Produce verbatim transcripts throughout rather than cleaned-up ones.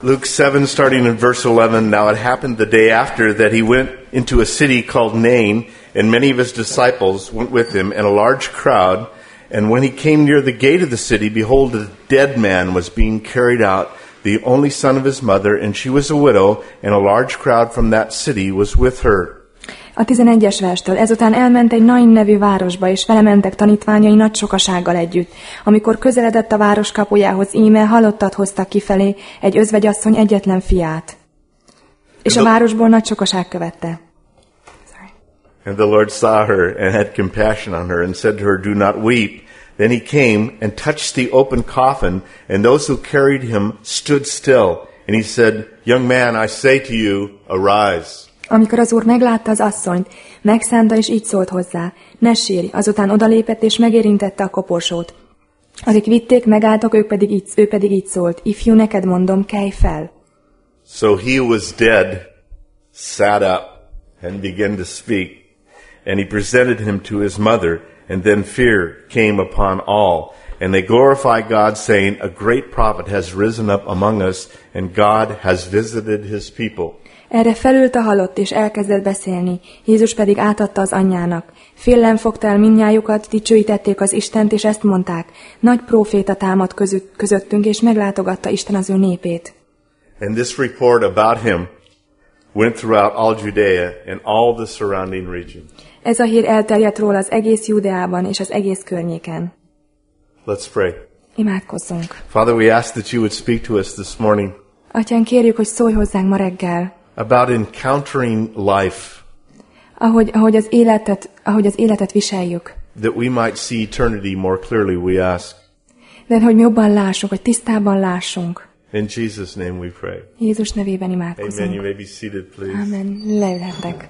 Luke seven, starting in verse eleven, now it happened the day after that he went into a city called Nain, and many of his disciples went with him, and a large crowd. And when he came near the gate of the city, behold, a dead man was being carried out, the only son of his mother, and she was a widow, and a large crowd from that city was with her. A tizenegyes verstől. Ezután elment egy Nain nevű városba, és vele mentek tanítványai nagy sokasággal együtt. Amikor közeledett a város kapujához, íme halottat hoztak kifelé, egy özvegyasszony egyetlen fiát. És a városból nagy sokaság követte. Sorry. And the Lord saw her and had compassion on her and said to her, do not weep. Then he came and touched the open coffin, and those who carried him stood still. And he said, young man, I say to you, arise. Amikor az úr meglátta az asszonyt, megszánta és így szólt hozzá, ne sírj, azután odalépett és megérintette a koporsót. Akik vitték, megálltak, ők pedig így, ő pedig így szólt, ifjú, neked mondom, kelj fel. So he who was dead sat up and began to speak, and he presented him to his mother, and then fear came upon all. And they glorified God, saying, a great prophet has risen up among us, and God has visited his people. Erre felült a halott, és elkezdett beszélni, Jézus pedig átadta az anyjának. Félelem fogta el mindnyájukat, dicsőítették az Istent, és ezt mondták, nagy próféta támad között, közöttünk, és meglátogatta Isten az ő népét. And this report about him went throughout all Judea and all the surrounding region. Ez a hír elterjedt róla az egész Judeában és az egész környéken. Let's pray. Imádkozzunk. Father, we ask that you would speak to us this morning. Atyán, kérjük, hogy szólj hozzánk ma reggel. About encountering life. Ahogy, ahogy, az életet, ahogy az életet viseljük. That we might see eternity more clearly, we ask. De hogy jobban lássunk, hogy tisztában lássunk. In Jesus' name we pray. Jézus nevében imádkozunk. Amen. You may be seated, please. Amen. Leülhettek.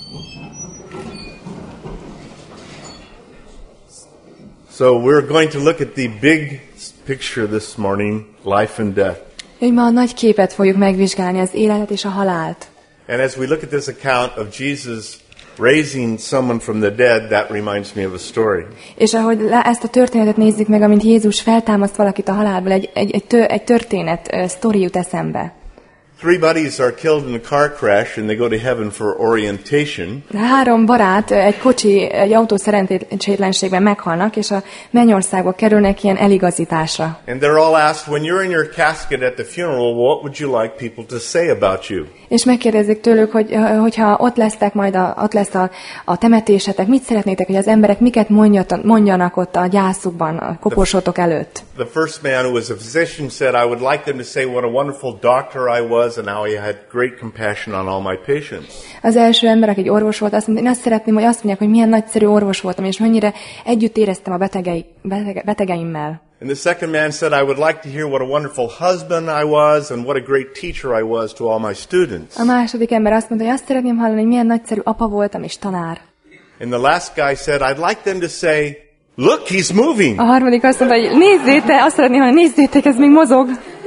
So we're going to look at the big picture this morning, life and death. Hogy ma a nagy képet fogjuk megvizsgálni, az életet és a halált. And as we look at this account of Jesus raising someone from the dead, that reminds me of a story. És ahogy ezt a történetet nézzük meg, amint Jézus feltámaszt valakit a halálból, egy, egy, egy, tör, egy történet, uh, sztori jut eszembe. Three buddies are killed in a car crash and they go to heaven for orientation. Három barát egy kocsi, egy autó szerencsétlenségben meghalnak, és a mennyországba kerülnek ilyen eligazításra. And they're all asked, when you're in your casket at the funeral, what would you like people to say about you? És megkérdezik tőlük, hogy hogyha ott lesztek majd, a, ott lesz a, a temetésetek, mit szeretnétek, hogy az emberek miket mondjat, mondjanak ott a gyászukban, a koporsótok előtt? The first man, who was a physician, said, I would like them to say what a wonderful doctor I was and how I had great compassion on all my patients. Az első ember, aki egy orvos volt, azt mondta, én azt szeretném, hogy azt mondják, hogy milyen nagyszerű orvos voltam, és mennyire együtt éreztem a betegei, betege, betegeimmel. And the second man said, I would like to hear what a wonderful husband I was and what a great teacher I was to all my students. A második ember azt mondta, hogy azt szeretném hallani, hogy milyen nagyszerű apa voltam és tanár. And the last guy said, I'd like them to say, look, he's moving. A harmadik azt mondta, hogy nézzétek, azt szeretném hallani, nézzétek, ez még mozog.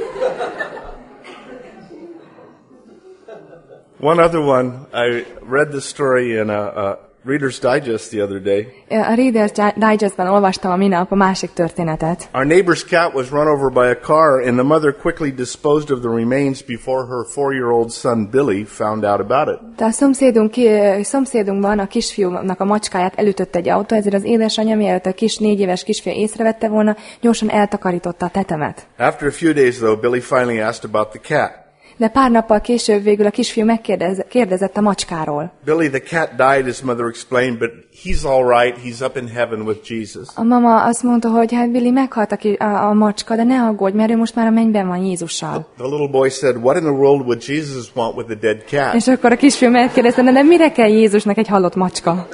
One other one, I read the story in a, a Reader's Digest the other day. A Reader's Digestben olvastam a minap a másik történetet. Our neighbor's cat was run over by a car, and the mother quickly disposed of the remains before her four-year-old son Billy found out about it. De a szomszédunk, szomszédunkban a kisfiúnak a macskáját elütött egy autó, ezért az édesanyja, mielőtt a kis négy éves kisfiú észrevette volna, gyorsan eltakarította a tetemet. After a few days, though, Billy finally asked about the cat. De pár nappal később végül a kisfiú megkérdezett a macskáról. Billy, the cat died, his mother explained, but he's all right. He's up in heaven with Jesus. A mama azt mondta, hogy hát Billy meghalt a, a, a macska, de ne aggódj, mert ő most már a mennyben van Jézussal. The little boy said, what in the world would Jesus want with a dead cat? És akkor a kisfiú megkérdezte, de mire kell Jézusnak egy halott macska?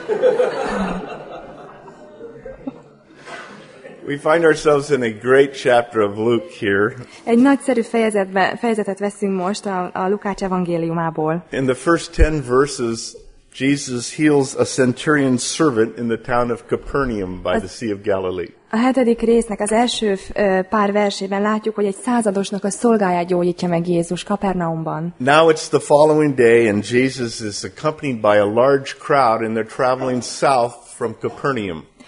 We find ourselves in a great chapter of Luke here. Egy nagyszerű fejezetbe, fejezetet veszünk most a, a Lukács evangéliumából. In the first ten verses, Jesus heals a centurion's servant in the town of Capernaum by the Sea of Galilee. A hetedik résznek az első pár versében látjuk, hogy egy századosnak a szolgáját gyógyítja meg Jézus Kapernaumban. Now it's the following day, and Jesus is accompanied by a large crowd, and they're traveling south from Capernaum.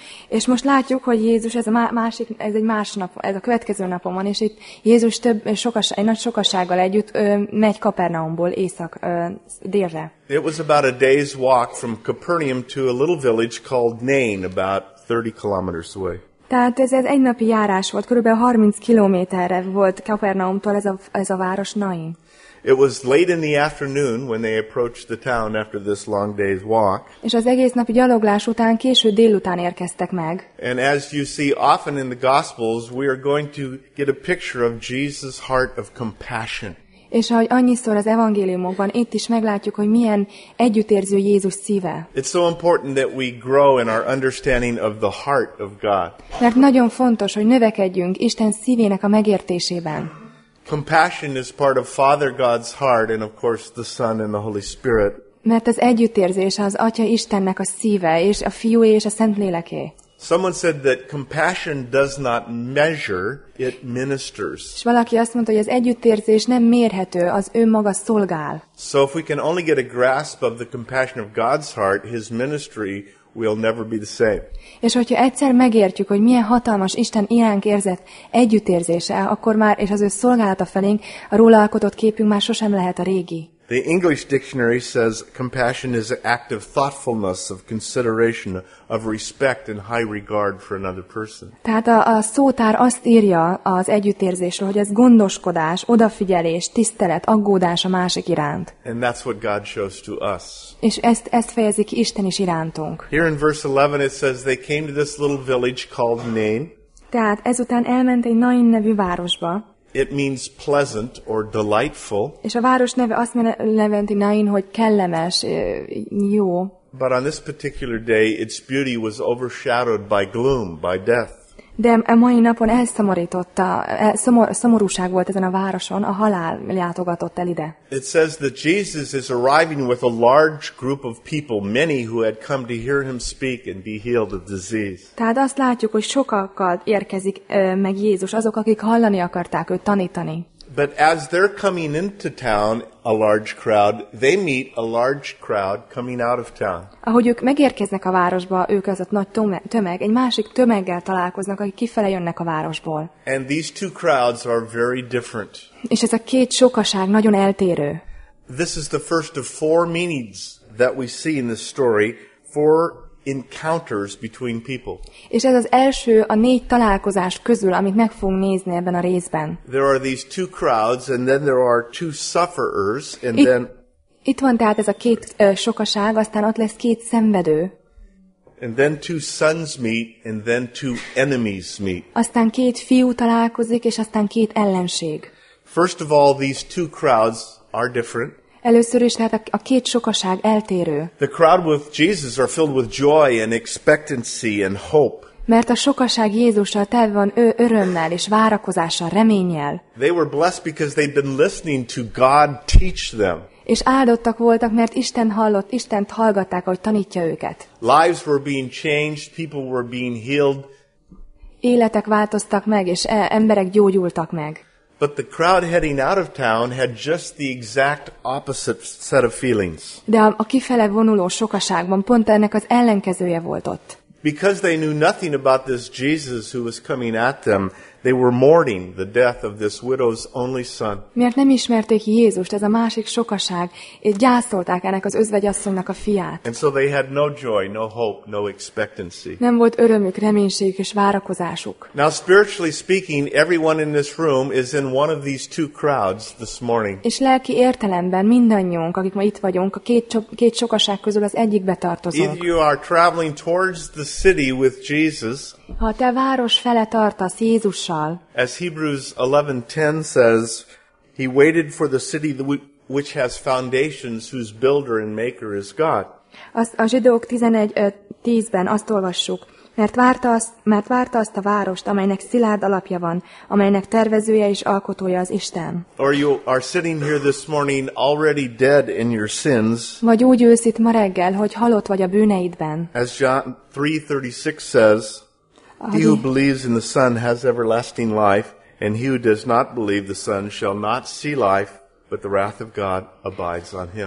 És most látjuk, hogy Jézus, ez a má- másik, ez egy más nap, ez a következő napon van, és itt Jézus több, sokas, egy nagy sokassággal együtt ö, megy Kapernaumból észak, ö, délre. It was about a day's walk from Capernaum to a little village called Nain, about thirty kilometers away. Tehát ez, ez egy napi járás volt, körülbelül harminc kilométerre volt Kapernaumtól ez a, ez a város Nain. It was late in the afternoon when they approached the town after this long day's walk. És az egész napi gyaloglás után késő délután érkeztek meg. And as you see often in the Gospels, we are going to get a picture of Jesus' heart of compassion. És ahogy annyiszor az evangéliumokban, itt is meglátjuk, hogy milyen együttérző Jézus szíve. It's so important that we grow in our understanding of the heart of God. Mert nagyon fontos, hogy növekedjünk Isten szívének a megértésében. Compassion is part of Father God's heart and of course the Son and the Holy Spirit. Mert az együttérzés az Atya Istennek a szíve, és a Fiúé és a Szentléleké. Someone said that compassion does not measure, it ministers. És valaki azt mondta, hogy az együttérzés nem mérhető, az önmaga szolgál. So if we can only get a grasp of the compassion of God's heart, his ministry will never be the same. És hogyha egyszer megértjük, hogy milyen hatalmas Isten iránk érzett együttérzése, akkor már, és az ő szolgálata felénk, a róla alkotott képünk már sosem lehet a régi. The English dictionary says compassion is an act of thoughtfulness, of consideration, of respect and high regard for another person. Tehát a, a szótár azt írja az együttérzésről, hogy ez gondoskodás, odafigyelés, tisztelet, aggódás a másik iránt. And that's what God shows to us. És ezt, ezt fejezi ki Isten is irántunk. Here in verse eleven it says they came to this little village called Nain. Tehát ezután elment egy Nain nevű városba, It means pleasant or delightful. és a város neve azt jelenti Nain, hogy kellemes, jó. But on this particular day, its beauty was overshadowed by gloom, by death. De a mai napon elszomorította, el, szomor, szomorúság volt ezen a városon, a halál látogatott el ide. It says that Jesus is arriving with a large group of people, many who had come to hear him speak and be healed of disease. Tehát azt látjuk, hogy sokakkal érkezik ö, meg Jézus, azok, akik hallani akarták őt tanítani. But as they're coming into town, a large crowd, they meet a large crowd coming out of town. Ahogy ők megérkeznek a városba, ők az a nagy tömeg, egy másik tömeggel találkoznak, akik kifele jönnek a városból. And these two crowds are very different. És ez a két sokaság nagyon eltérő. This is the first of four meanings that we see in this story, four encounters between people. És ez az első a négy találkozás közül, amit meg fogunk nézni ebben a részben. There are these two crowds, and then there are two sufferers, and Itt, then itt van tehát ez a két ö, sokaság, aztán ott lesz két szenvedő, and then two sons meet, and then two enemies meet. aztán két fiú találkozik, és aztán két ellenség. First of all, these two crowds are different. Először is tehát a, a két sokaság eltérő, The crowd with Jesus are filled with joy and expectancy and hope. mert a sokaság Jézussal telve van ő örömmel és várakozással, reménnyel. They were blessed because they'd been listening to God teach them. És áldottak voltak, mert Isten hallott, Istent hallgatták, ahogy tanítja őket. Lives were being changed, people were being healed. Életek változtak meg, és e- emberek gyógyultak meg. But the crowd heading out of town had just the exact opposite set of feelings. De a, a kifele vonuló sokaságban pont ennek az ellenkezője volt ott. Because they knew nothing about this Jesus who was coming at them, they were mourning the death of this widow's only son. Miért nem ismerték Jézust, ez a másik sokaság, és gyászolták ennek az özvegyasszonynak a fiát. And so they had no joy, no hope, no expectancy. Nem volt örömük, reménységük és várakozásuk. Now, spiritually speaking, everyone in this room is in one of these two crowds this morning. És lelki értelemben mindannyiunk, akik ma itt vagyunk, a két, so- két sokaság közül az egyikbe Either tartozunk. you are traveling towards the city with Jesus, Ha te város fele tartasz Jézussal, as Hebrews eleven ten says, he waited for the city which has foundations, whose builder and maker is God. az, a zsidók tizenegy tízben azt olvassuk, mert várta, azt, mert várta azt a várost, amelynek szilárd alapja van, amelynek tervezője és alkotója az Isten. Or you are sitting here this morning already dead in your sins, Vagy úgy ülsz itt ma reggel, hogy halott vagy a bűneidben. as John three thirty-six says, he who believes in the Son has everlasting life, and he who does not believe the Son shall not see life, but the wrath of God abides on him.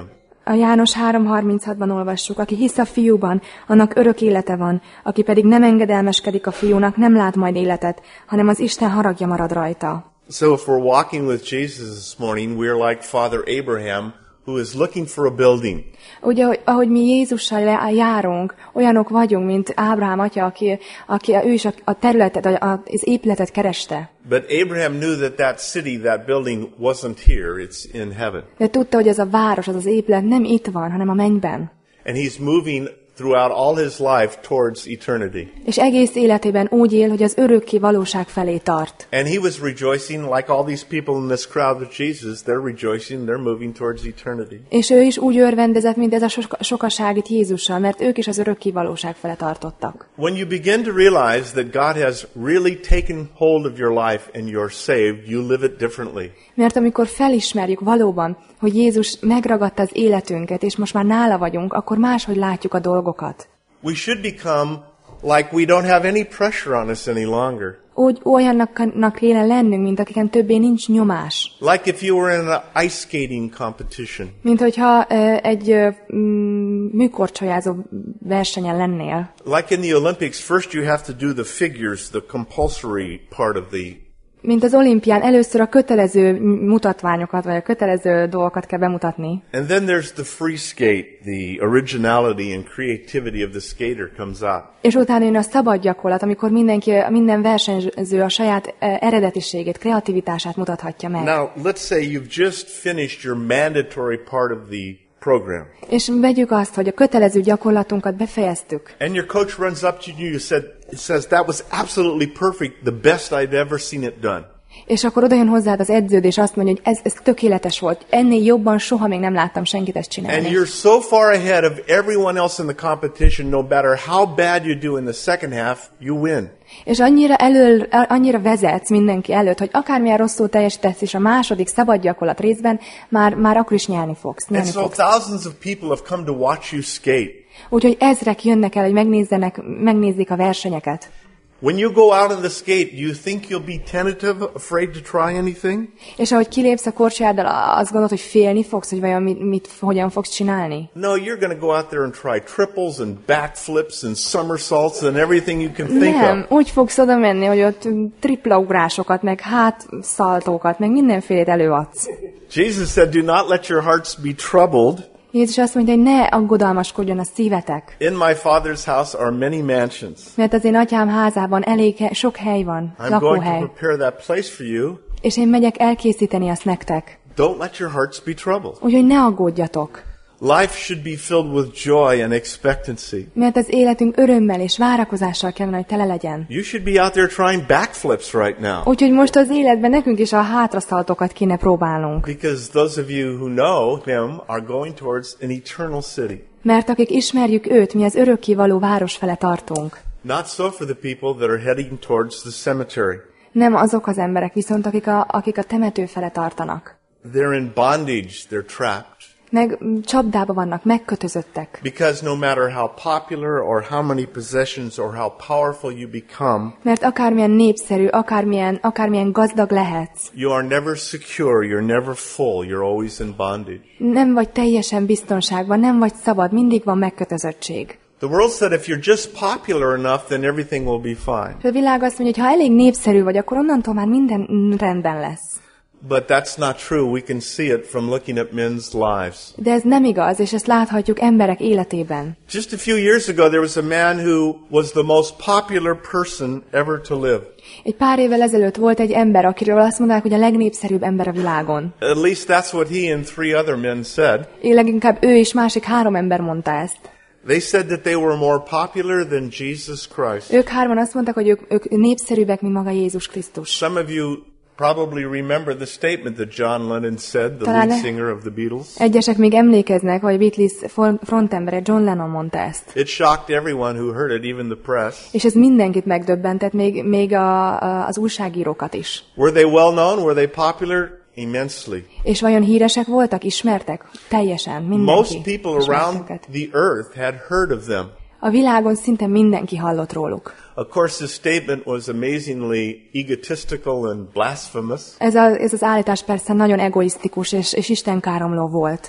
A János három harminchatban olvassuk, aki hisz a fiúban, annak örök élete van, aki pedig nem engedelmeskedik a fiúnak, nem lát majd életet, hanem az Isten haragja marad rajta. So if we're walking with Jesus this morning, we're like Father Abraham, who is looking for a building. Ugye, ahogy mi Jézussal járunk, olyanok vagyunk, mint Ábrahám atya, aki, aki ő is a területet, az épületet kereste. But Abraham knew that that city, that building wasn't here, it's in heaven. De tudta, hogy ez a város, az az épület nem itt van, hanem a mennyben. And he's moving throughout all his life towards eternity. És egész életében úgy él, hogy az örökké valóság felé tart. And he was rejoicing like all these people in this crowd with Jesus, they're rejoicing, they're moving towards eternity. És ő is úgy örvendezett, mint ez a sokaság itt Jézussal, mert ők is az örökké valóság fele tartottak. When you begin to realize that God has really taken hold of your life and you're saved, you live it differently. Mert amikor felismerjük valóban, hogy Jézus megragadta az életünket, és most már nála vagyunk, akkor máshogy látjuk a dolgokat. We should become like we don't have any pressure on us any longer. Úgy olyannak kéne lennünk, mint akiken többé nincs nyomás. Like if you were in an ice skating competition. Mint hogyha uh, egy uh, műkorcsolyázó versenyen lennél. Like in the Olympics, first you have to do the figures, the compulsory part of the Mint az olimpián, először a kötelező mutatványokat, vagy a kötelező dolgokat kell bemutatni. And then there's the free skate, the originality and creativity of the skater comes out. És utána jön a szabad gyakorlat, amikor mindenki, minden versenyző a saját eredetiségét, kreativitását mutathatja meg. Now, let's say you've just finished your mandatory part of the program. És vegyük azt, hogy a kötelező gyakorlatunkat befejeztük. And your coach runs up to you and said, it says, that was absolutely perfect, the best I've ever seen it done. És akkor odajön hozzád az edződ, és azt mondja, hogy ez, ez tökéletes volt. Ennél jobban soha még nem láttam senkit ezt csinálni. And you're so far ahead of everyone else in the competition, no matter how bad you do in the second half, you win. És annyira, elől, annyira vezetsz mindenki előtt, hogy akármilyen rosszul teljesítesz is a második szabad gyakorlat részben, már, már akkor is nyerni fogsz. Nyerni And so fogsz. thousands of people have come to watch you skate. Úgyhogy ezrek jönnek el, hogy megnézzenek, megnézzék a versenyeket. When you go out on the skate, do you think you'll be tentative, afraid to try anything? És ahogy kilépsz a korcsolyáddal, azt gondolod, hogy félni fogsz, hogy vajon mit, mit, hogyan fogsz csinálni? No, you're going to go out there and try triples and backflips and somersaults and everything you can think Nem, of. úgy fogsz oda menni, hogy ott triplaugrásokat, meg hátszaltókat, meg mindenfélét előadsz. Jesus said, do not let your hearts be troubled. Jézus azt mondja, hogy ne aggodalmaskodjon a szívetek. In my Father's house are many mansions. Mert az én atyám házában elég he- sok hely van, I'm going to lakóhely. prepare that place for you. És én megyek elkészíteni azt nektek. Don't let your hearts be troubled. Úgyhogy ne aggódjatok. Life should be filled with joy and expectancy. Mert az életünk örömmel és várakozással kellene, hogy tele legyen. You should be out there trying backflips right now. Úgyhogy most az életben nekünk is a hátraszaltokat kéne próbálnunk. Because those of you who know him are going towards an eternal city. Mert akik ismerjük őt, mi az örökkévaló város fele tartunk. Not so for the people that are heading towards the cemetery. Nem azok az emberek viszont, akik a, akik a temető fele tartanak. They're in bondage, they're trapped. Meg csapdába vannak, megkötözöttek. Because no matter how popular or how many possessions or how powerful you become, Mert akármilyen népszerű, akármilyen, akármilyen gazdag lehetsz, you are never secure, you're never full, you're always in bondage. nem vagy teljesen biztonságban, nem vagy szabad, mindig van megkötözöttség. The world said if you're just popular enough, then everything will be fine. A világ azt mondja, hogy ha elég népszerű vagy, akkor onnantól már minden rendben lesz. But that's not true. We can see it from looking at men's lives. De ez nem igaz, és ezt láthatjuk emberek életében. Just a few years ago, there was a man who was the most popular person ever to live. Egy pár évvel ezelőtt volt egy ember, akiről azt mondták, hogy a legnépszerűbb ember a világon. At least that's what he and three other men said. Én leginkább ő és másik három ember mondta ezt. They said that they were more popular than Jesus Christ. Ők hárman azt mondták, hogy ők, ők népszerűbbek, mint maga Jézus Krisztus. Some of you probably remember the statement that John Lennon said, the Talán lead singer of the Beatles. Egyesek még emlékeznek, hogy Beatles frontembere John Lennon mondta ezt. It shocked everyone who heard it, even the press. És ez mindenkit megdöbbentett, még, még a, a, az újságírókat is. Were they well known? Were they popular? Immensely. És vajon híresek voltak? Ismertek? Teljesen, mindenki. Most people around the earth had heard of them. A világon szinte mindenki hallott róluk. Of course, this statement was amazingly egotistical and blasphemous. Ez, a, ez az állítás persze nagyon egoisztikus és, és istenkáromló volt.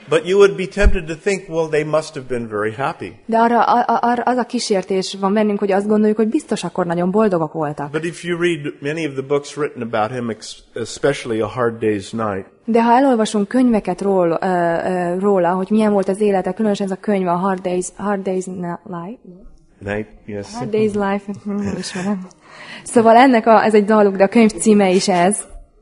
But you would be tempted to think, well, they must have been very happy. De arra, a, arra az a kísértés van bennünk, hogy azt gondoljuk, hogy biztos akkor nagyon boldogok voltak. But if you read many of the books written about him, especially A Hard Day's Night, de ha elolvasunk könyveket róla, uh, uh, róla, hogy milyen volt az élete, különösen ez a könyv, a Hard Days, Hard Days Life. Night, yes. Hard Days Life, nem ismerem. Szóval ennek a, ez egy daluk, de a könyv címe is ez.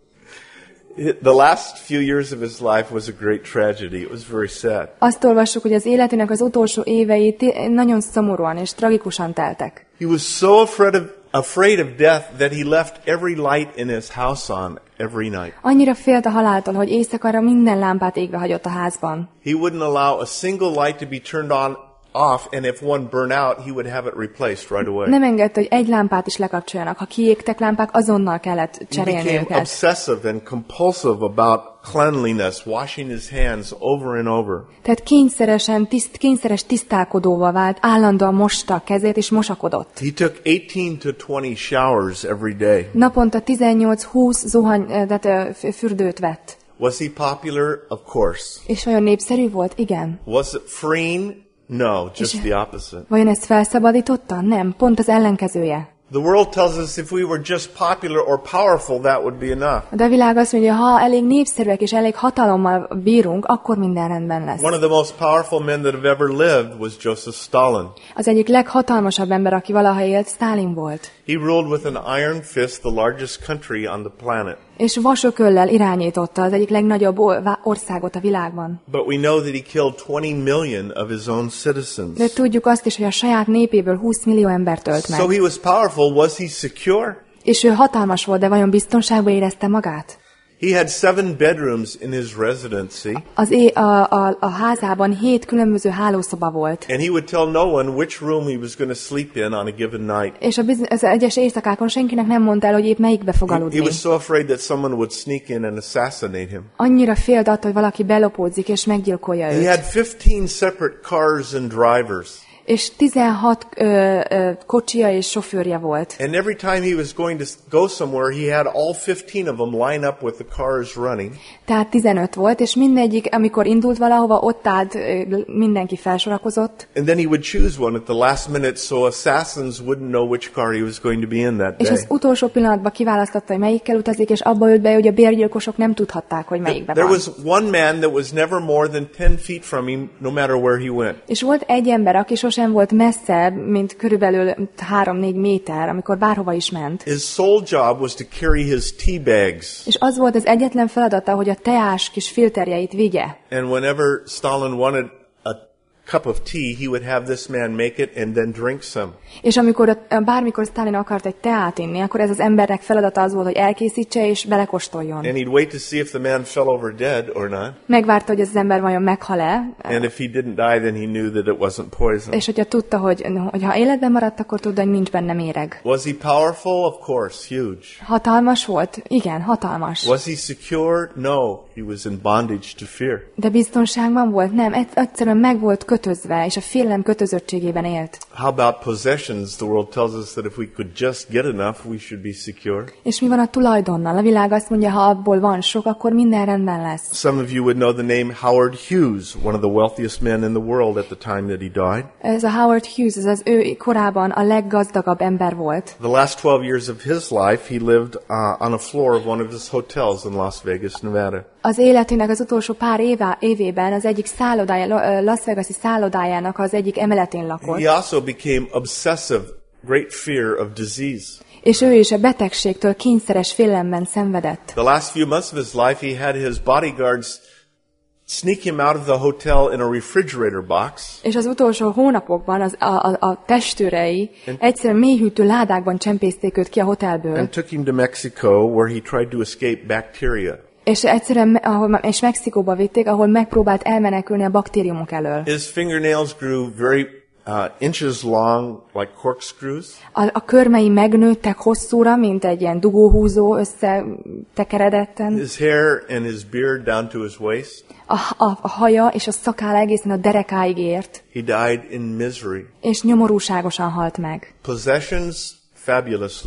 The last few years of his life was a great tragedy. It was very sad. Azt olvassuk, hogy az életének az utolsó évei nagyon szomorúan és tragikusan teltek. He was so afraid of afraid of death that he left every light in his house on every night. Annyira félt a haláltól, hogy éjszakára minden lámpát égve hagyott a házban. He wouldn't allow a single light to be turned on off, and if one burned out, he would have it replaced right away. Nem engedte, hogy egy lámpát is lekapcsoljanak. Ha kiégtek lámpák, azonnal kellett cserélni őket. He became őket. obsessive and compulsive about cleanliness, washing his hands over and over. Tehát kényszeresen, tiszt, kényszeres tisztálkodóval vált, állandóan mosta a kezét és mosakodott. He took eighteen to twenty showers every day. Naponta tizennyolc-húsz zuhany, tehát fürdőt vett. Was he popular? Of course. És vajon népszerű volt? Igen. Was it freeing? No, just the opposite. Vajon ezt felszabadította? Nem, pont az ellenkezője. The world tells us if we were just popular or powerful, that would be enough. De a világ azt mondja, ha elég népszerűek és elég hatalommal bírunk, akkor minden rendben lesz. One of the most powerful men that have ever lived was Joseph Stalin. Az egyik leghatalmasabb ember, aki valaha élt, Stalin volt. He ruled with an iron fist the largest country on the planet. És vasököllel irányította az egyik legnagyobb országot a világban. But we know that he killed twenty million of his own citizens. De tudjuk azt is, hogy a saját népéből húsz millió embert ölt meg. So he was powerful. Was he secure? És ő hatalmas volt, de vajon biztonságban érezte magát? He had seven bedrooms in his residency. Az é- a, a, a házában hét különböző hálószoba volt. And he would tell no one which room he was going to sleep in on a given night. És a biz- az egyes éjszakákon senkinek nem mondta el, hogy épp melyikbe fog aludni. He was so afraid that someone would sneak in and assassinate him. Annyira félt attól, hogy valaki belopódzik és meggyilkolja őt. He had fifteen separate cars and drivers. És tizenhat ö, ö, kocsia és sofőrje volt. And every time he was going to go somewhere, he had all fifteen of them line up with the cars running. Tehát tizenöt volt, és mindegyik, amikor indult valahova, ott állt, mindenki felsorakozott. And then he would choose one at the last minute so assassins wouldn't know which car he was going to be in that És day. az utolsó pillanatban kiválasztotta, hogy melyikkel utazik, és abba ült be, hogy a bérgyilkosok nem tudhatták, hogy melyikbe There van. was one man that was never more than ten feet from him, no matter where he went. És volt egy ember, aki sosem volt messzebb, mint körülbelül három-négy méter, amikor bárhova is ment. His sole job was to carry his tea bags. És az volt az egyetlen feladata, hogy a teás kis filterjeit vigye. And whenever Stalin wanted a cup of tea, he would have this man make it and then drink some. És amikor bármikor Stalin akart egy teát inni, akkor ez az embernek feladata az volt, hogy elkészítse és belekóstoljon. And he'd wait to see if the man fell over dead or not. Megvárta, hogy ez az ember vajon meghal-e. And if he didn't die, then he knew that it wasn't poison. És hogyha tudta, hogy, hogy ha életben maradt, akkor tudta, hogy nincs benne méreg. Was he powerful? Of course, huge. Hatalmas volt? Igen, hatalmas. Was he secure? No, he was in bondage to fear. De biztonságban volt? Nem, egyszerűen meg volt kötözve, és a félelem kötözöttségében élt. How about possessions? The world tells us that if we could just get enough, we should be secure. És mi van a tulajdonnal? A világ azt mondja, ha abból van sok, akkor minden rendben lesz. Some of you would know the name Howard Hughes, one of the wealthiest men in the world at the time that he died. Ez a Howard Hughes, ez az ő korában a leggazdagabb ember volt. The last twelve years of his life, he lived uh, on a floor of one of his hotels in Las Vegas, Nevada. Az életének az utolsó pár éve, évében az egyik szállodája, Las Vegas-i szállodájának az egyik emeletén lakott. He also became obsessive, great fear of disease. És ő is a betegségtől kényszeres félelemben szenvedett. The last few months of his life, he had his bodyguards sneak him out of the hotel in a refrigerator box. És az utolsó hónapokban az, a, a, a testőrei egyszerűen mélyhűtő ládákban csempészték őt ki a hotelből. And took him to Mexico, where he tried to escape bacteria. És egyszerűen ahol, és Mexikóba vitték, ahol megpróbált elmenekülni a baktériumok elől. His fingernails grew very uh, inches long, like corkscrews. A, a körmei megnőttek hosszúra, mint egy ilyen dugóhúzó összetekeredetten. His hair and his beard down to his waist. A, a, a haja és a szakáll egészen a derekáig ért. He died in misery. És nyomorúságosan halt meg. Possessions, fabulously.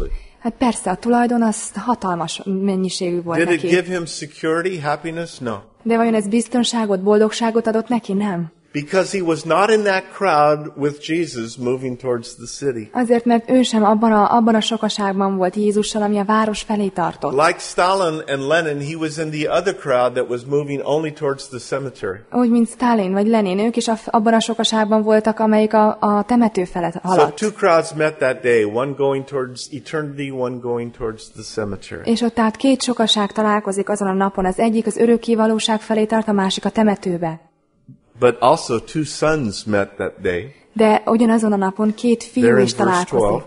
Hát persze, a tulajdon az hatalmas mennyiségű volt Did it neki. give him security, happiness? No. De vajon ez biztonságot, boldogságot adott neki? Nem. Because he was not in that crowd with Jesus moving towards the city. Azért, mert ő sem abban a, abban a sokaságban volt Jézussal, ami a város felé tartott. Like Stalin and Lenin, he was in the other crowd that was moving only towards the cemetery. Úgy, mint Stalin vagy Lenin, ők is a, abban a sokaságban voltak, amelyik a, a temető felett So haladt. two crowds met that day, one going towards eternity, one going towards the cemetery. És ott tehát két sokaság találkozik azon a napon. Az egyik az örökké valóság felé tart, a másik a temetőbe. But also two sons met that day. De ugyanazon a napon két fiú There in is verse találkozik. twelve.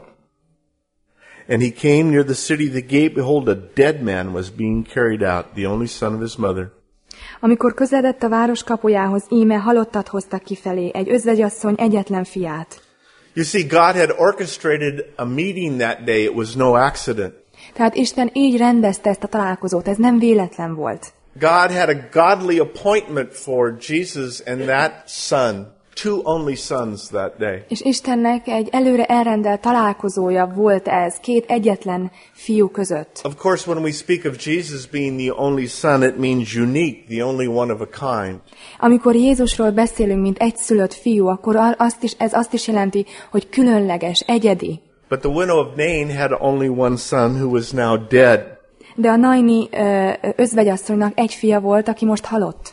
And he came near the city, the gate, behold, a dead man was being carried out, the only son of his mother. Amikor közeledett a város kapujához, íme halottat hoztak kifelé, egy özvegyasszony egyetlen fiát. You see, God had orchestrated a meeting that day. It was no accident. Tehát Isten így rendezte ezt a találkozót, ez nem véletlen volt. God had a godly appointment for Jesus and that son, two only sons that day. És Istennek egy előre elrendelt találkozója volt ez, két egyetlen fiú között. Of course, when we speak of Jesus being the only son, it means unique, the only one of a kind. Amikor Jézusról beszélünk, mint egyszülött fiú, akkor azt is, ez azt is jelenti, hogy különleges, egyedi. But the widow of Nain had only one son who was now dead. De a Naini özvegyasszonynak egy fia volt, aki most halott.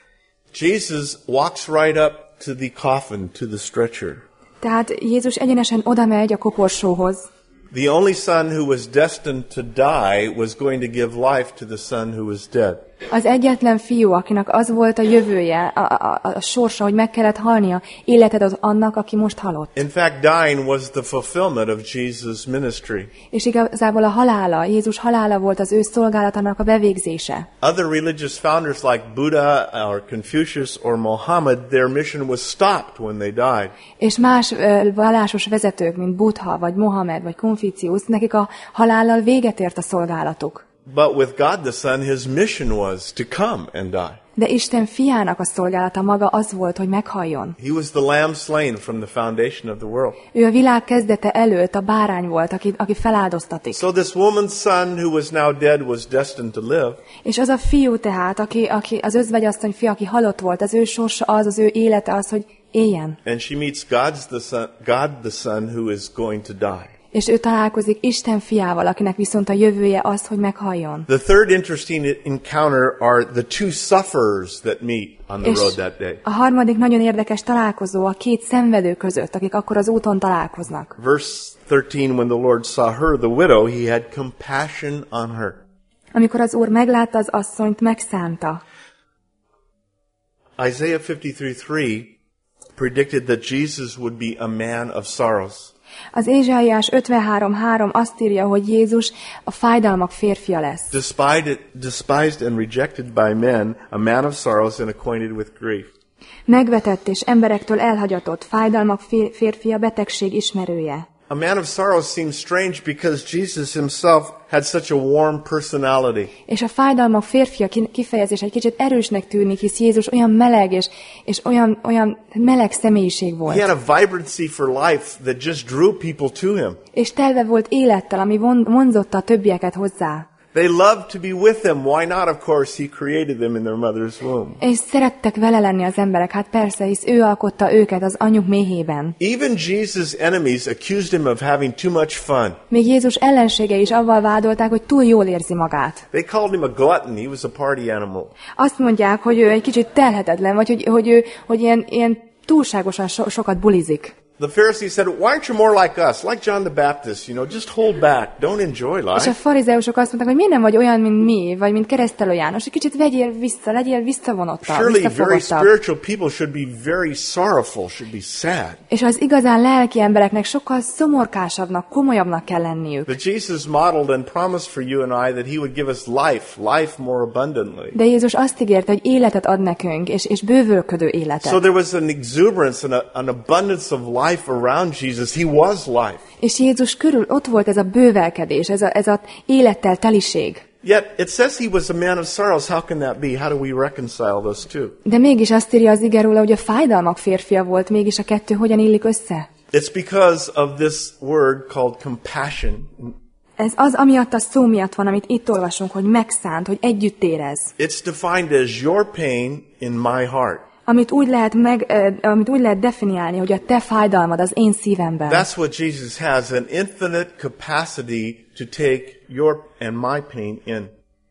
Jesus walks right up to the coffin, to the stretcher. Tehát Jézus egyenesen oda megy a koporsóhoz. The only son who was destined to die was going to give life to the son who was dead. Az egyetlen fiú, akinek az volt a jövője, a, a, a sorsa, hogy meg kellett halnia, életet ad annak, aki most halott. In fact, dying was the fulfillment of Jesus' ministry. És igazából a halála, Jézus halála volt az ő szolgálatának a bevégzése. Other religious founders like Buddha or Confucius or Mohammed, their mission was stopped when they died. És más ö, vallásos vezetők, mint Buddha, vagy Mohamed, vagy Konfuciusz, nekik a halállal véget ért a szolgálatuk. But with God the Son, his mission was to come and die. De Isten fiának a szolgálata maga az volt, hogy meghalljon. He was the lamb slain from the foundation of the world. Ő a világ kezdete előtt a bárány volt, aki, aki feláldoztatik. So this woman's son who was now dead was destined to live. És az a fiú tehát, aki, aki az özvegyasszony fia, aki halott volt, az ő sorsa az, az ő élete az, hogy éljen. And she meets God's the son, God the Son who is going to die. És ő találkozik Isten fiával, akinek viszont a jövője az, hogy meghalljon. The third interesting encounter are the two sufferers that meet on the És road that day. a harmadik nagyon érdekes találkozó a két szenvedő között, akik akkor az úton találkoznak. Verse thirteen, when the Lord saw her, the widow, he had compassion on her. Amikor az Úr meglátta az asszonyt, megszánta. Isaiah fifty-three three predicted that Jesus would be a man of sorrows. Az Ézsaiás ötvenhárom három azt írja, hogy Jézus a fájdalmak férfia lesz. Despised, despised and rejected by men, a man of sorrows and acquainted with grief. Megvetett és emberektől elhagyatott, fájdalmak férfia, betegség ismerője. A man of sorrows seems strange because Jesus himself had such a warm personality. És a fájdalmak férfia kifejezés egy kicsit erősnek tűnik, hisz Jézus olyan meleg és, és olyan, olyan meleg személyiség volt. He had a vibrancy for life that just drew people to him. És telve volt élettel, ami vonzotta a többieket hozzá. They loved to be with him. Why not? Of course, he created them in their mother's womb. És szerettek vele lenni az emberek, hát persze, hisz ő alkotta őket az anyjuk méhében. Even Jesus' enemies accused him of having too much fun. Még Jézus ellenségei is avval vádolták, hogy túl jól érzi magát. They called him a glutton. He was a party animal. Azt mondják, hogy ő egy kicsit telhetetlen, vagy hogy, hogy ő hogy ilyen, ilyen túlságosan so, sokat bulizik. The Pharisees said, why aren't you more like us, like John the Baptist, you know, just hold back, don't enjoy És a life. farizeusok azt mondták, hogy miért nem vagy olyan, mint mi, vagy mint Keresztelő János, egy kicsit vegyél vissza, legyél visszavonottabb, Surely very visszafogottabb. spiritual people should be very sorrowful, should be sad. És az igazán lelki embereknek sokkal szomorkásabbnak, komolyabbnak kell lenniük. But Jesus modeled and promised for you and I that he would give us life, life more abundantly. De Jézus azt ígérte, hogy életet ad nekünk, és, és bővölködő életet. So there was an exuberance and a, an abundance of life around Jesus. He was life. És Jézus körül ott volt ez a bővelkedés, ez a, ez a élettel teliség. Yet it says he was a man of sorrows. How can that be? How do we reconcile those two? De mégis azt írja az ige róla, hogy a fájdalmak férfia volt, mégis a kettő hogyan illik össze? It's because of this word called compassion. Ez az, amiatt a szó miatt van, amit itt olvasunk, hogy megszánt, hogy együtt érez. It's defined as your pain in my heart. Amit úgy lehet, meg, eh, amit úgy lehet definiálni, hogy a te fájdalmad az én szívemben. That's what Jesus has, an infinite capacity to take your and my pain in.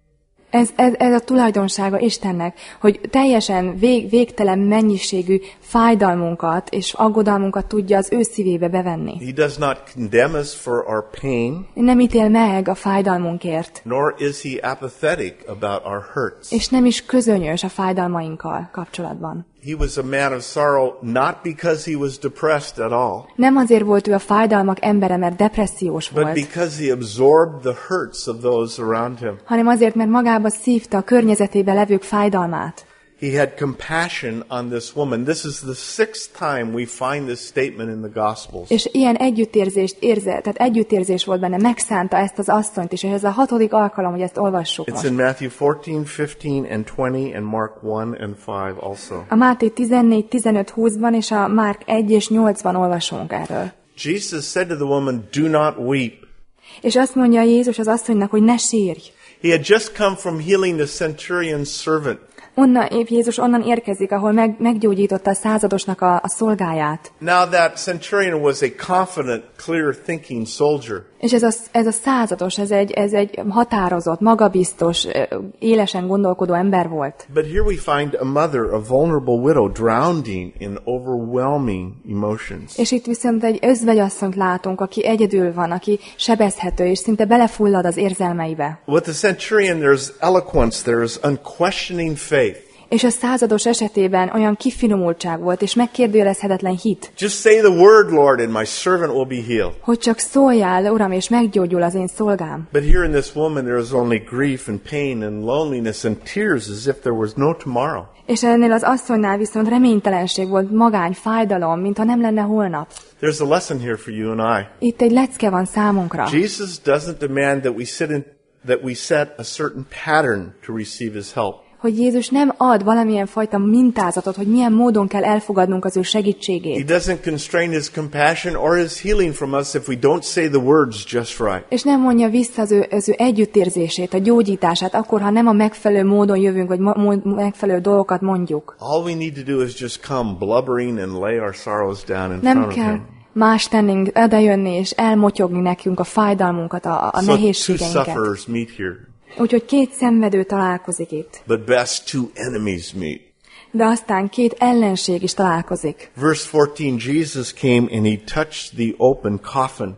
Ez, ez, ez a tulajdonsága Istennek, hogy teljesen vég, végtelen mennyiségű fájdalmunkat és aggodalmunkat tudja az ő szívébe bevenni. He does not condemn us for our pain, Nem ítél meg a fájdalmunkért, nor is he apathetic about our hurts. és nem is közönyös a fájdalmainkkal kapcsolatban. He was a man of sorrow not because he was depressed at all, Nem azért volt ő a fájdalmak embere, mert depressziós but volt, because he absorbed the hurts of those around him. hanem azért, mert magába szívta a környezetébe levők fájdalmát. He had compassion on this woman. This is the sixth time we find this statement in the Gospels. És ilyen együttérzést érze, tehát együttérzés volt benne, megszánta ezt az asszonyt is, és ez a hatodik alkalom, hogy ezt olvassuk It's most. in Matthew fourteen, fifteen, and twenty, and Mark one and five also. A Máté tizennégy, tizenöt, húszban és a Márk egy és nyolcban olvasunk erről. Jesus said to the woman, "Do not weep." És azt mondja Jézus az asszonynak, hogy ne sírj. He had just come from healing the centurion's servant. Onnan, épp Jézus onnan érkezik, ahol meg, meggyógyította a századosnak a, a szolgáját. Now that centurion was a confident, clear-thinking soldier. És ez a, ez a százados, ez egy, ez egy határozott, magabiztos, élesen gondolkodó ember volt. But here we find a mother, a vulnerable widow, drowning in overwhelming emotions. És itt viszont egy özvegyasszonyt látunk, aki egyedül van, aki sebezhető, és szinte belefullad az érzelmeibe. With the centurion, there's eloquence, there's unquestioning faith. És a százados esetében olyan kifinomultság volt, és megkérdőjelezhetetlen hit, Just say the word, Lord, and my servant will be healed. hogy csak szóljál, Uram, és meggyógyul az én szolgám. But here in this woman, there is only grief and pain and loneliness and tears as if there was no tomorrow. És ennél az asszonynál viszont reménytelenség volt, magány, fájdalom, mintha nem lenne holnap. There's a lesson here for you and I. Itt egy lecke van számunkra. Jesus doesn't demand that we sit in, that we set a certain pattern to receive his help. Hogy Jézus nem ad valamilyen fajta mintázatot, hogy milyen módon kell elfogadnunk az ő He segítségét. doesn't constrain his compassion or his healing from us if we don't say the words just right. És nem mondja vissza az ő, az ő együttérzését, a gyógyítását, akkor, ha nem a megfelelő módon jövünk, vagy ma, mo- megfelelő dolgokat mondjuk. All we need to do is just come blubbering and lay our sorrows down in Nem front of kell him. más tennünk, odajönni és elmotyogni nekünk a fájdalmunkat, a, a So two nehézségeinket. sufferers meet here, Úgyhogy két szenvedő találkozik itt. but best two enemies meet. De aztán két ellenség is találkozik. Verse fourteen, Jesus came and he touched the open coffin.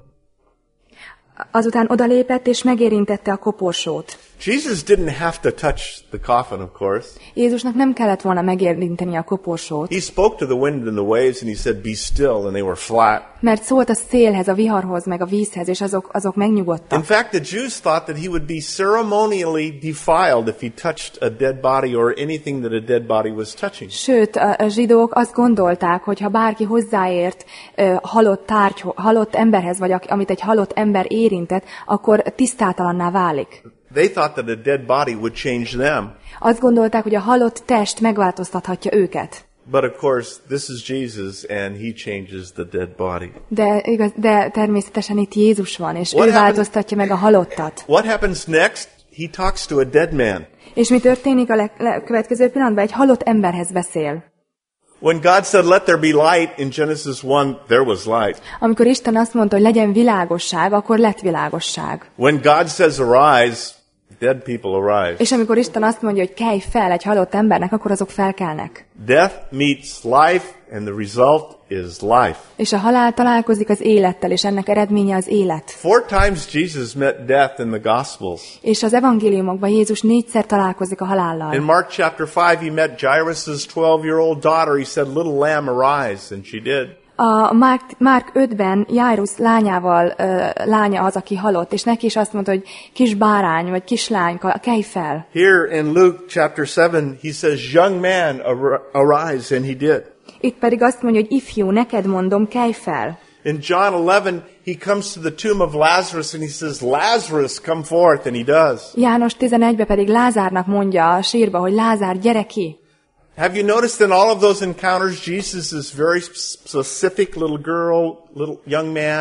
Azután odalépett és megérintette a koporsót. Jesus didn't have to touch the coffin, of course. Jézusnak nem kellett volna megérinteni a koporsót, He spoke to the wind and the waves and he said, "Be still," and they were flat. mert szólt a szélhez, a viharhoz, meg a vízhez, és azok, azok In megnyugodtak. fact, the Jews thought that he would be ceremonially defiled if he touched a dead body or anything that a dead body was touching. Sőt, a, a zsidók azt gondolták, hogy ha bárki hozzáért ö, halott tárgy, halott emberhez, vagy ak- amit egy halott ember érintett, akkor tisztátalanná válik. They thought that a dead body would change them. Azt gondolták, hogy a halott test megváltoztathatja őket. But of course, this is Jesus and he changes the dead body. De, igaz, de természetesen itt Jézus van, és What ő happened- változtatja meg a halottat. What happens next? He talks to a dead man. És mi történik a le- le- következő pillanatban? Egy halott emberhez beszél. When God said, "Let there be light," in Genesis one, there was light. Amikor Isten azt mondta, hogy legyen világosság, akkor lett világosság. When God says, "Arise," dead people arise. És amikor Isten azt mondja, hogy kelj fel egy halott embernek, akkor azok felkelnek. Death meets life and the result is life. És a halál találkozik az élettel, és ennek eredménye az élet. Four times Jesus met death in the Gospels. És az evangéliumokban Jézus négyszer találkozik a In halállal. Mark chapter five, he met Jairus' twelve-year-old daughter. He said, "Little lamb, arise," and she did. A Márk, Márk ötben Jairus lányával, ö, lánya az, aki halott, és neki is azt mondta, hogy kis bárány, vagy kislányka, kelj fel. Here in Luke chapter seven, he says, "Young man, ar- arise," and he did. Itt pedig azt mondja, hogy ifjú, neked mondom, kelj fel. In John eleven, he comes to the tomb of Lazarus and he says, "Lazarus, come forth," and he does. János tizenegyben pedig Lázárnak mondja a sírba, hogy Lázár, gyere ki. Have you noticed in all of those encounters, Jesus is very specific, little girl, little young man,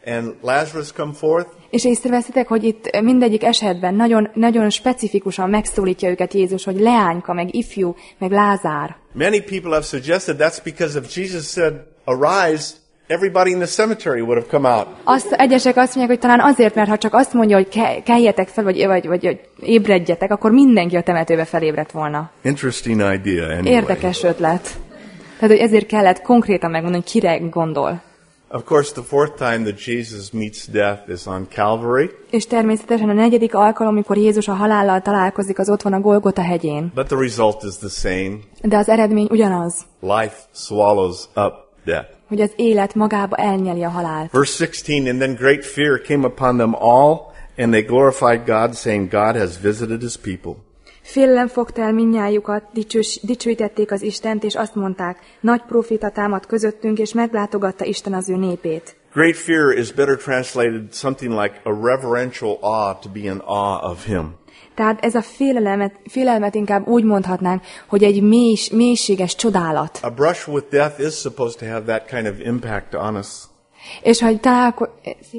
and Lazarus come forth. És észreveszitek, hogy itt mindegyik esetben nagyon, nagyon specifikusan megszólítja őket Jézus, hogy leányka, meg ifjú, meg Lázár. Many people have suggested that's because if Jesus said, arise, everybody in the cemetery would have come out. Azt, egyesek azt mondják, hogy talán azért, mert ha csak azt mondja, hogy ke, keljetek fel, vagy, vagy, vagy, vagy ébredjetek, akkor mindenki a temetőbe felébredt volna. Interesting idea anyway. Érdekes ötlet. Tehát, hogy ezért kellett konkrétan megmondani, hogy kire gondol. Of course, the fourth time that Jesus meets death is on Calvary. És természetesen a negyedik alkalom, amikor Jézus a halállal találkozik, az ott van a Golgota hegyén. But the result is the same. De az eredmény ugyanaz. Life swallows up death. Hogy az élet magába elnyeli a halált. Verse sixteen, and then great fear came upon them all, and they glorified God, saying, God has visited his people. Félelem fogta el mindnyájukat, dicsős, dicsőítették az Istent, és azt mondták, nagy proféta támad közöttünk, és meglátogatta Isten az ő népét. Great fear is better translated something like a reverential awe, to be in awe of him. Tehát ez a félelmet, félelmet inkább úgy mondhatnánk, hogy egy mély, mélységes csodálat. A brush with death is supposed to have that kind of impact on us. És hogy találko...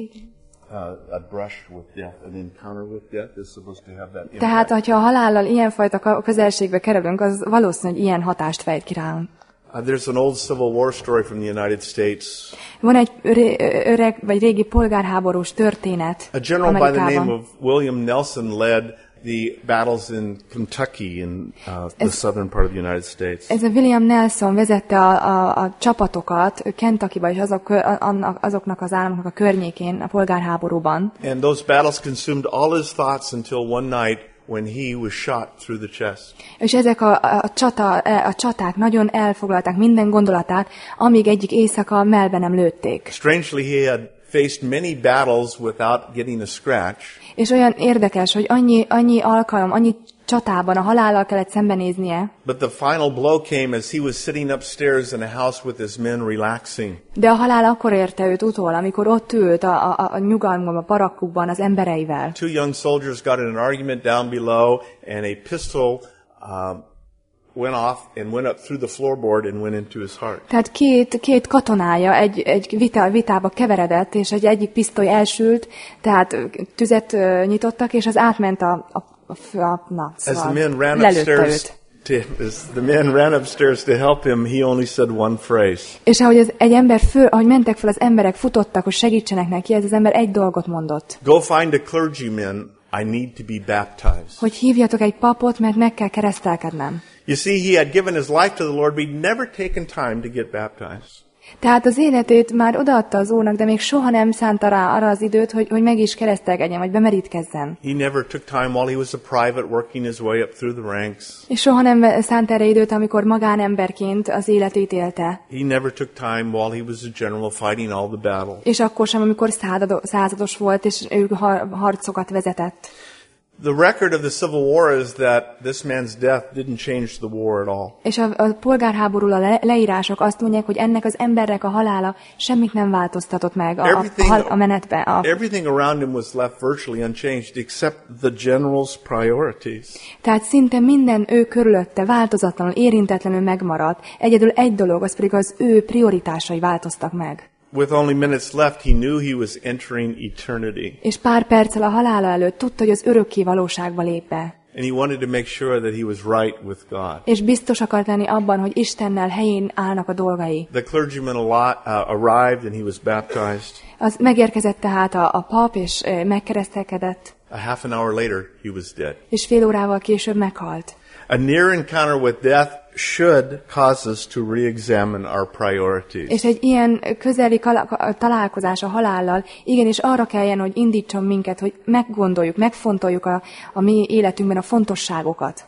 Uh, a brush with death, an encounter with death is supposed to have that impact. Tehát, hogyha a halállal ilyenfajta közelségbe kerülünk, az valószínű, hogy ilyen hatást fejt ki ránk. Uh, there's an old Civil War story from the United States. Van egy öreg vagy régi polgárháborús történet A general by Amerikában. the name of William Nelson led the battles in Kentucky in uh, the Ez- southern part of the United States. Ez a William Nelson vezette a, a, a csapatokat Kentuckyba és azok, annak, azoknak az államoknak a környékén a polgárháborúban. And those battles consumed all his thoughts until one night when he was shot through the chest. És ezek a, a, csata, a csaták nagyon elfoglalták minden gondolatát, amíg egyik éjszaka mellbe nem lőtték. Strangely, he had faced many battles without getting a scratch. És olyan érdekes, hogy annyi, annyi alkalom, annyi csatában a halállal kellett szembenéznie, But the final blow came as he was sitting upstairs in a house with his men relaxing. de a halál akkor érte őt utol, amikor ott ült a, a, a nyugalmban, a barakkukban az embereivel. Two young soldiers got in an argument down below, and a pistol um, went off and went up through the floorboard and went into his heart. Tehát két, két katonája egy, egy vita, vitába keveredett, és egy egyik pisztoly elsült, tehát tüzet ö, nyitottak, és az átment a, a, a, a na, As the szóval men ran lelőtte upstairs őt. to, as the men ran upstairs to help him, he only said one phrase. És ahogy az, egy ember föl, ahogy mentek fel az emberek, futottak, hogy segítsenek neki, ez az ember egy dolgot mondott. Go find a clergyman. I need to be baptized. Hogy hívjatok egy papot, mert meg kell keresztelkednem. You see, he had given his life to the Lord, but he'd never taken time to get baptized. Tehát az életét már odaadta az Úrnak, de még soha nem szánta rá arra az időt, hogy, hogy meg is keresztelkedjen, vagy bemerítkezzen. He never took time while he was a private working his way up through the ranks. És soha nem szánt erre időt, amikor magánemberként az életét élte. He never took time while he was a general fighting all the battle. És akkor sem, amikor százado- százados volt, és ő har- harcokat vezetett. The record of the Civil War is that this man's death didn't change the war at all. És a, a polgárháborúról a le- leírások azt mondják, hogy ennek az embernek a halála semmit nem változtatott meg a, a, a, a menetben. A, everything around him was left virtually unchanged except the general's priorities. tehát szinte minden ő körülötte változatlanul, érintetlenül megmaradt. Egyedül egy dolog, az pedig az ő prioritásai változtak meg. With only minutes left, he knew he was entering eternity. És pár perccel a halála előtt tudta, hogy az örökké valóságba lép be. And he wanted to make sure that he was right with God. És biztos akart lenni abban, hogy Istennel helyén állnak a dolgai. The clergyman al- uh, arrived and he was baptized. Az megérkezett tehát a, a pap, és ö, megkeresztelkedett, A half an hour later, he was dead. és fél órával később meghalt. A near encounter with death should cause us to re-examine our priorities. És egy ilyen közeli kala- találkozás a halállal igenis arra kelljen, hogy indítson minket, hogy meggondoljuk, megfontoljuk a, a mi életünkben a fontosságokat.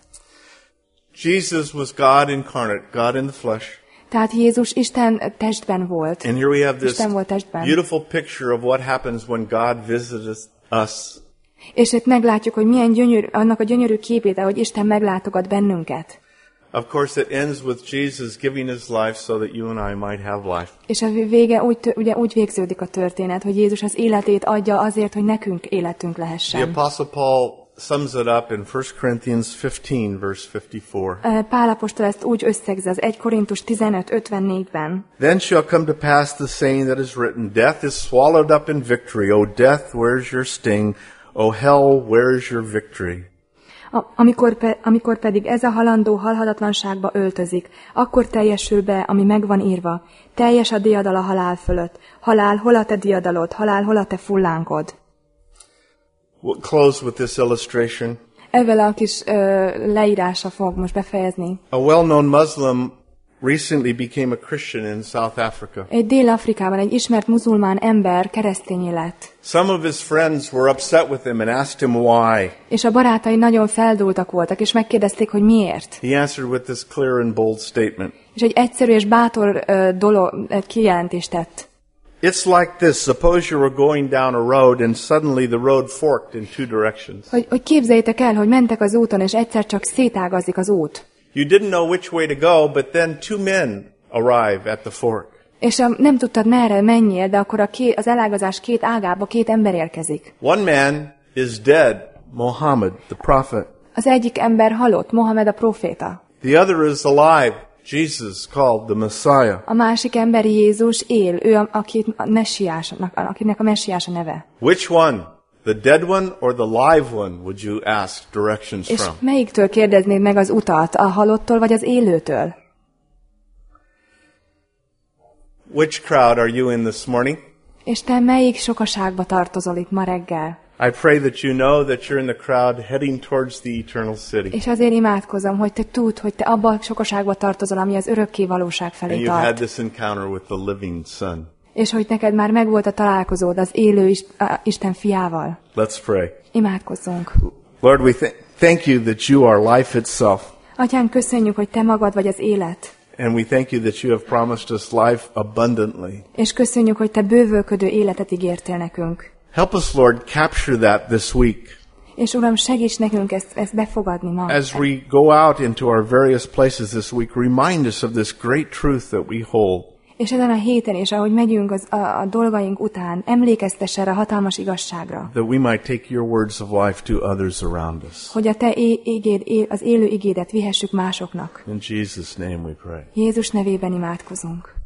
Jesus was God incarnate, God in the flesh. Tehát Jézus Isten testben volt. And here we have this Isten volt testben. beautiful picture of what happens when God visits us. És itt meglátjuk, hogy milyen gyönyörű, annak a gyönyörű képét, ahogy Isten meglátogat bennünket. Of course, it ends with Jesus giving his life so that you and I might have life. És a vége úgy, tö- ugye úgy végződik a történet, hogy Jézus az életét adja azért, hogy nekünk életünk The lehessen. Apostle Paul sums it up in First Corinthians fifteen, verse fifty-four. Pál apostol ezt úgy összegzi az First Korintus tizenöt ötvennégyben. Then shall come to pass the saying that is written, Death is swallowed up in victory. O death, where's your sting? O hell, where's your victory? A, amikor, pe, amikor pedig ez a halandó halhatatlanságba öltözik, akkor teljesül be, ami megvan írva. Teljes a diadal a halál fölött. Halál, hol a te diadalod? Halál, hol a te fullánkod? We'll close with this illustration. Ezzel a kis ö, leírása fog most befejezni. A well-known Muslim recently became a Christian in South Africa. Egy Dél-Afrikában egy ismert muzulmán ember keresztényé lett. Some of his friends were upset with him and asked him why. És a barátai nagyon feldúltak voltak, és megkérdezték, hogy miért. He answered with this clear and bold statement. És egy egyszerű és bátor ö, dolog, egy kijelentést tett. It's like this. Suppose you were going down a road and suddenly the road forked in two directions. Hogy, hogy képzeljétek el, hogy mentek az úton, és egyszer csak szétágazik az út. You didn't know which way to go, but then two men arrive at the fork. És a, nem tudtad merre menjél, de akkor a két, az elágazás két ágába két ember érkezik. One man is dead, Muhammad, the prophet. Az egyik ember halott, Mohamed a proféta. The other is alive, Jesus, called the Messiah. A másik ember Jézus él, ő a, akit a messiásnak, akinek a messiás a neve. Which one? The dead one or the live one would you ask directions És from? melyiktől kérdeznéd meg az utat, a halottól vagy az élőtől? Which crowd are you in this morning? És te melyik sokaságba tartozol itt ma reggel? I pray that you know that you're in the crowd heading towards the eternal city. És azért imádkozom, hogy te tudd, hogy te abba a sokaságba tartozol, ami az örökké valóság felé And you've had tart. this encounter with the living Son. És hogy neked már megvolt a találkozód az élő is, a, Isten fiával. Let's pray. Imádkozzunk. Lord, we th- thank you that you are life itself. Atyán, köszönjük, hogy te magad vagy az élet. And we thank you that you have promised us life abundantly. És köszönjük, hogy te bővölködő életet ígértél nekünk. Help us, Lord, capture that this week. És Uram, segíts nekünk ezt, ezt befogadni ma. As we go out into our various places this week, remind us of this great truth that we hold. És ezen a héten is, ahogy megyünk az, a, a dolgaink után, emlékeztess erre a hatalmas igazságra. That we might take your words of life to others around us. Hogy a te é- igéd, é- az élő igédet vihessük másoknak. In Jesus' name we pray. Jézus nevében imádkozunk.